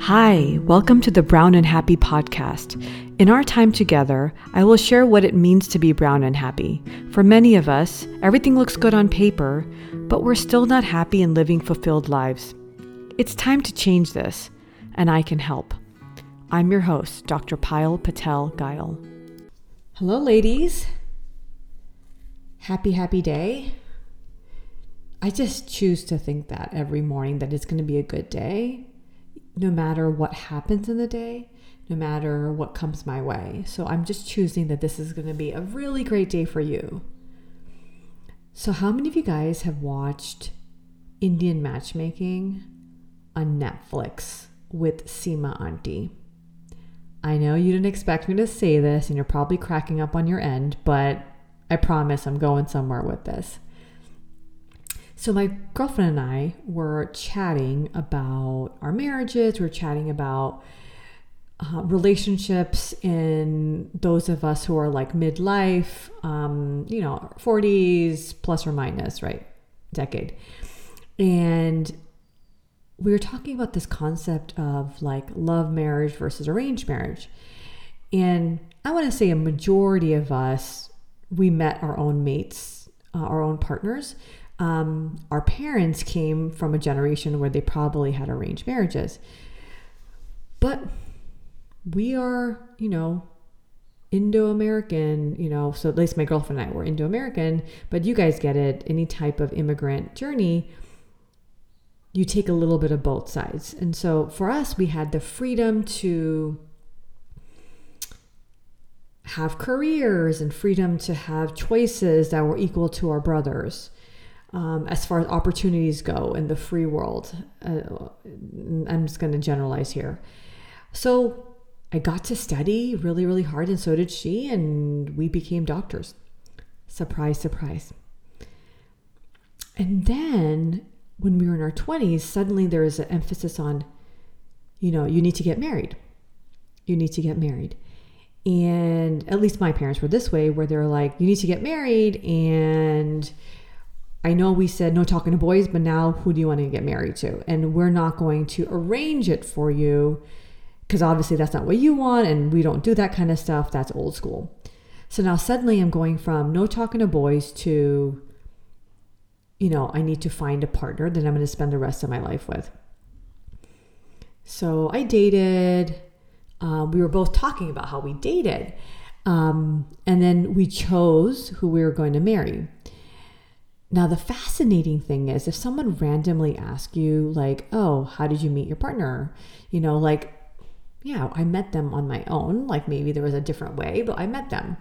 Hi, welcome to the Brown and Happy podcast. In our time together, I will share what it means to be brown and happy. For many of us, everything looks good on paper, but we're still not happy and living fulfilled lives. It's time to change this, and I can help. I'm your host, Dr. Payal Patel Gail. Hello, ladies. Happy day. I just choose to think that every morning that it's going to be a good day, no matter what happens in the day, no matter what comes my way. So I'm just choosing that this is going to be a really great day for you. So how many of you guys have watched Indian Matchmaking on Netflix with Seema Auntie? I know you didn't expect me to say this and you're probably cracking up on your end, but I promise I'm going somewhere with this. So my girlfriend and I were chatting about our marriages. We're chatting about relationships in those of us who are like midlife, 40s plus or minus, right? Decade. And we were talking about this concept of like love marriage versus arranged marriage. And I want to say a majority of us, we met our own mates, our own partners. Our parents came from a generation where they probably had arranged marriages. But we are, Indo-American, so at least my girlfriend and I were Indo-American, but you guys get it. Any type of immigrant journey, you take a little bit of both sides. And so for us, we had the freedom to have careers and freedom to have choices that were equal to our brothers. As far as opportunities go in the free world, I'm just going to generalize here. So I got to study really, really hard, and so did she, and we became doctors. Surprise, surprise. And then when we were in our 20s, suddenly there was an emphasis on, you need to get married. You need to get married. And at least my parents were this way, where they're like, you need to get married, and I know we said no talking to boys, but now who do you want to get married to? And we're not going to arrange it for you because obviously that's not what you want, and we don't do that kind of stuff. That's old school. So now suddenly I'm going from no talking to boys to, I need to find a partner that I'm going to spend the rest of my life with. So I dated. We were both talking about how we dated. And then we chose who we were going to marry. Now, the fascinating thing is if someone randomly asks you like, oh, how did you meet your partner? I met them on my own. Like maybe there was a different way, but I met them.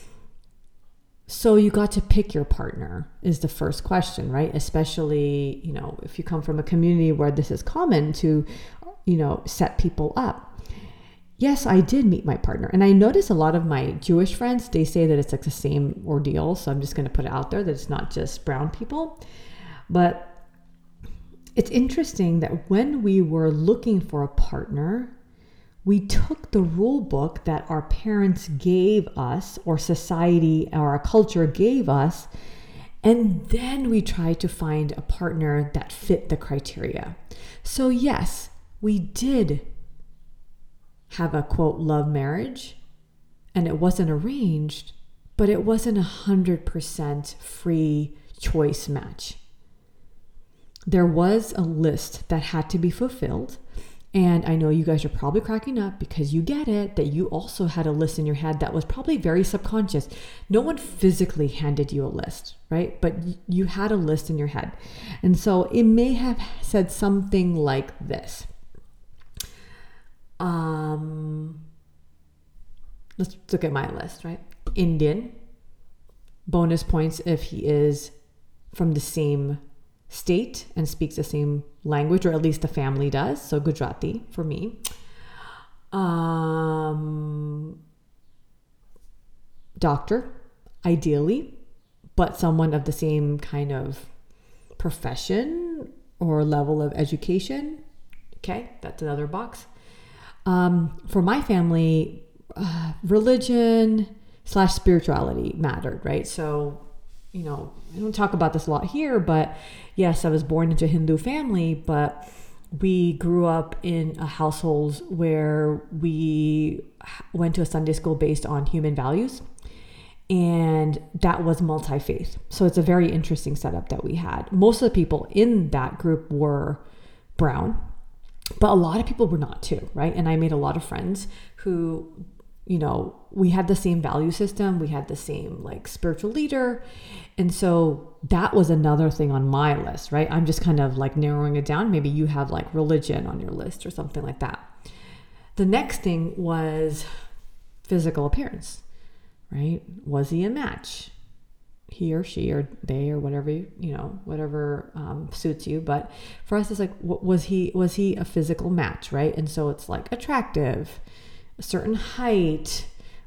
So you got to pick your partner is the first question, right? Especially, if you come from a community where this is common to, set people up. Yes, I did meet my partner. And I notice a lot of my Jewish friends, they say that it's like the same ordeal. So I'm just going to put it out there that it's not just brown people. But it's interesting that when we were looking for a partner, we took the rule book that our parents gave us, or society or our culture gave us, and then we tried to find a partner that fit the criteria. So yes, we did have a quote love marriage, and it wasn't arranged, but it wasn't 100% free choice match. There was a list that had to be fulfilled, and I know you guys are probably cracking up because you get it, that you also had a list in your head that was probably very subconscious. No one physically handed you a list, right? But you had a list in your head. And so it may have said something like this. Let's look at my list, right? Indian, bonus points if he is from the same state and speaks the same language, or at least the family does. So Gujarati for me. Doctor, ideally, but someone of the same kind of profession or level of education. Okay, that's another box. For my family, religion / spirituality mattered, right? So, I don't talk about this a lot here, but yes, I was born into a Hindu family, but we grew up in a household where we went to a Sunday school based on human values, and that was multi-faith. So it's a very interesting setup that we had. Most of the people in that group were brown, but a lot of people were not too, right? And I made a lot of friends who, you know, we had the same value system, we had the same like spiritual leader. And so that was another thing on my list, right? I'm just kind of like narrowing it down. Maybe you have like religion on your list or something like that. The next thing was physical appearance, right? Was he a match? He or she or they or whatever, whatever suits you. But for us, it's like, was he a physical match, right? And so it's like attractive, a certain height,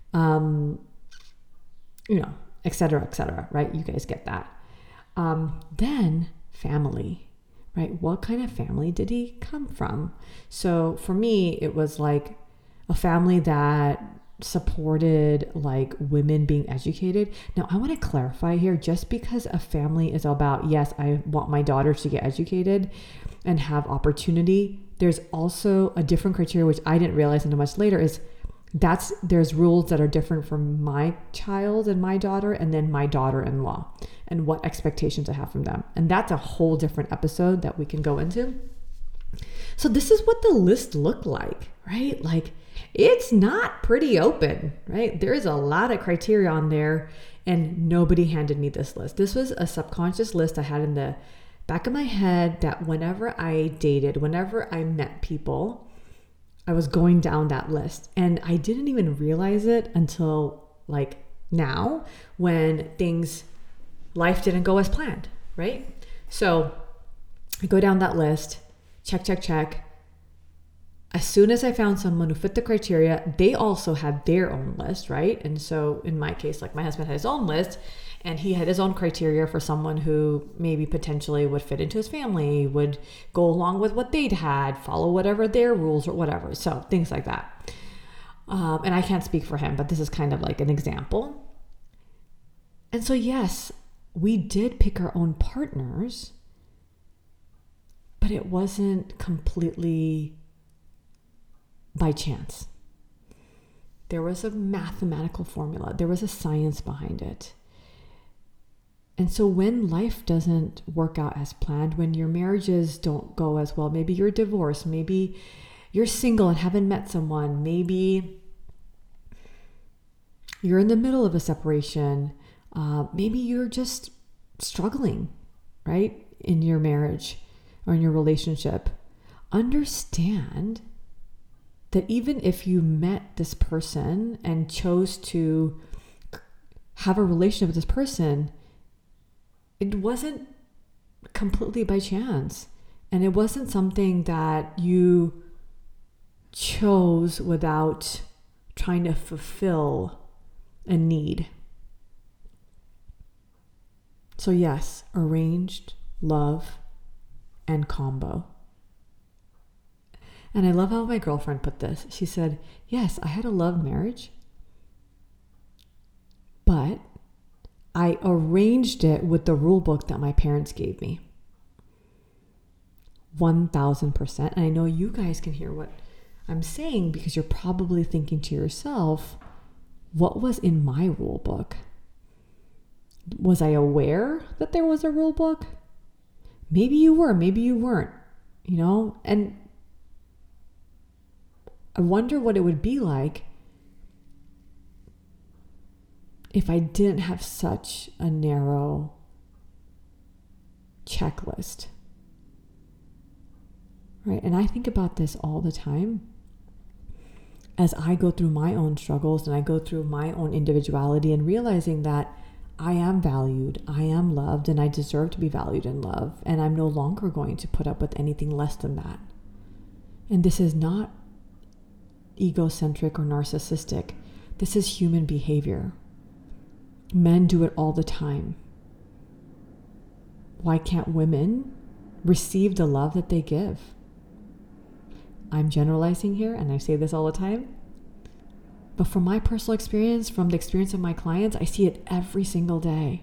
et cetera, right? You guys get that. Then family, right? What kind of family did he come from? So for me, it was like a family that supported like women being educated. Now, I want to clarify here, just because a family is about, yes, I want my daughter to get educated and have opportunity, there's also a different criteria, which I didn't realize until much later, is there's rules that are different from my child and my daughter, and then my daughter-in-law, and what expectations I have from them. And that's a whole different episode that we can go into. So this is what the list looked like, right? Like, it's not pretty open, right? There's a lot of criteria on there, and nobody handed me this list. This was a subconscious list I had in the back of my head that whenever I dated, whenever I met people, I was going down that list. And I didn't even realize it until like now, when life didn't go as planned, right? So I go down that list, check. As soon as I found someone who fit the criteria, they also had their own list, right? And so in my case, like my husband had his own list, and he had his own criteria for someone who maybe potentially would fit into his family, would go along with what they'd had, follow whatever their rules or whatever. So things like that. And I can't speak for him, but this is kind of like an example. And so yes, we did pick our own partners, but it wasn't completely by chance. There was a mathematical formula. There was a science behind it. And so when life doesn't work out as planned, when your marriages don't go as well, maybe you're divorced, maybe you're single and haven't met someone, maybe you're in the middle of a separation, maybe you're just struggling, right, in your marriage or in your relationship, understand that even if you met this person and chose to have a relationship with this person, it wasn't completely by chance. And it wasn't something that you chose without trying to fulfill a need. So yes, arranged, love, and combo. And I love how my girlfriend put this. She said, yes, I had a love marriage, but I arranged it with the rule book that my parents gave me. 1000%. And I know you guys can hear what I'm saying, because you're probably thinking to yourself, what was in my rule book? Was I aware that there was a rule book? Maybe you were, maybe you weren't, and I wonder what it would be like if I didn't have such a narrow checklist, right? And I think about this all the time as I go through my own struggles and I go through my own individuality, and realizing that I am valued, I am loved, and I deserve to be valued and loved. And I'm no longer going to put up with anything less than that. And this is not egocentric or narcissistic. This is human behavior. Men do it all the time. Why can't women receive the love that they give? I'm generalizing here, and I say this all the time. But from my personal experience, from the experience of my clients, I see it every single day.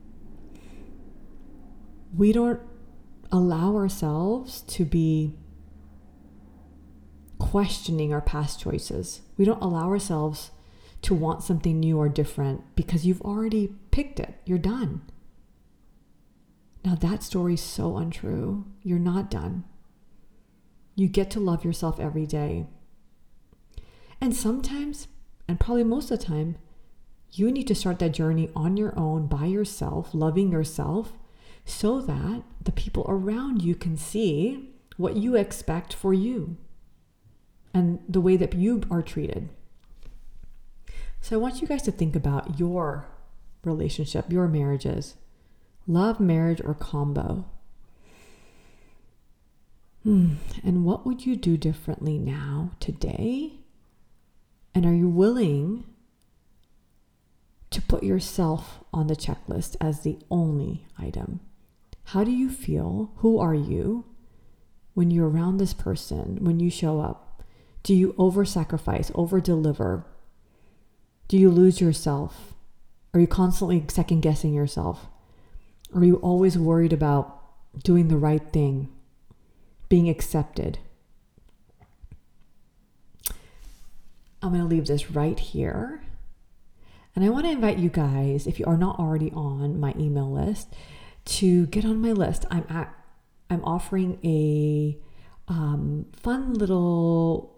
We don't allow ourselves to be questioning our past choices. We don't allow ourselves to want something new or different because you've already picked it. You're done. Now that story is so untrue. You're not done. You get to love yourself every day. And sometimes, and probably most of the time, you need to start that journey on your own, by yourself, loving yourself, so that the people around you can see what you expect for you and the way that you are treated. So I want you guys to think about your relationship, your marriages, love, marriage, or combo. And what would you do differently now, today? And are you willing to put yourself on the checklist as the only item? How do you feel? Who are you when you're around this person, when you show up? Do you over-sacrifice, over-deliver? Do you lose yourself? Are you constantly second-guessing yourself? Are you always worried about doing the right thing, being accepted? I'm going to leave this right here. And I want to invite you guys, if you are not already on my email list, to get on my list. I'm offering a fun little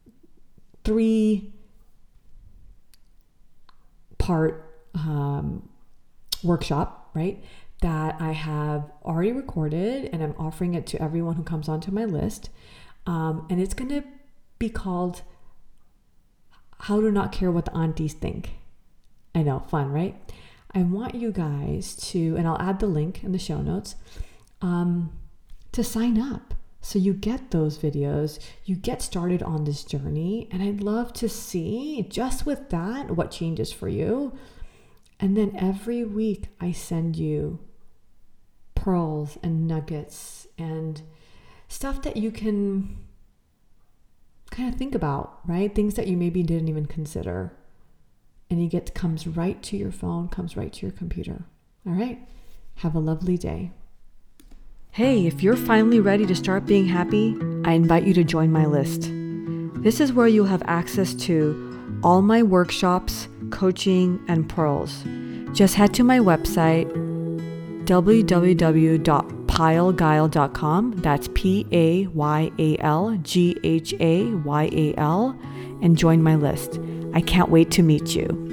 3-part workshop, right? That I have already recorded, and I'm offering it to everyone who comes onto my list. And it's going to be called How to Not Care What the Aunties Think. I know, fun, right? I want you guys to, and I'll add the link in the show notes, to sign up. So you get those videos, you get started on this journey, and I'd love to see, just with that, what changes for you. And then every week I send you pearls and nuggets and stuff that you can kind of think about, right? Things that you maybe didn't even consider. And comes right to your phone, comes right to your computer. All right? Have a lovely day. Hey, if you're finally ready to start being happy, I invite you to join my list. This is where you'll have access to all my workshops, coaching, and pearls. Just head to my website, www.payalgayal.com. That's PAYALGHAYAL, and join my list. I can't wait to meet you.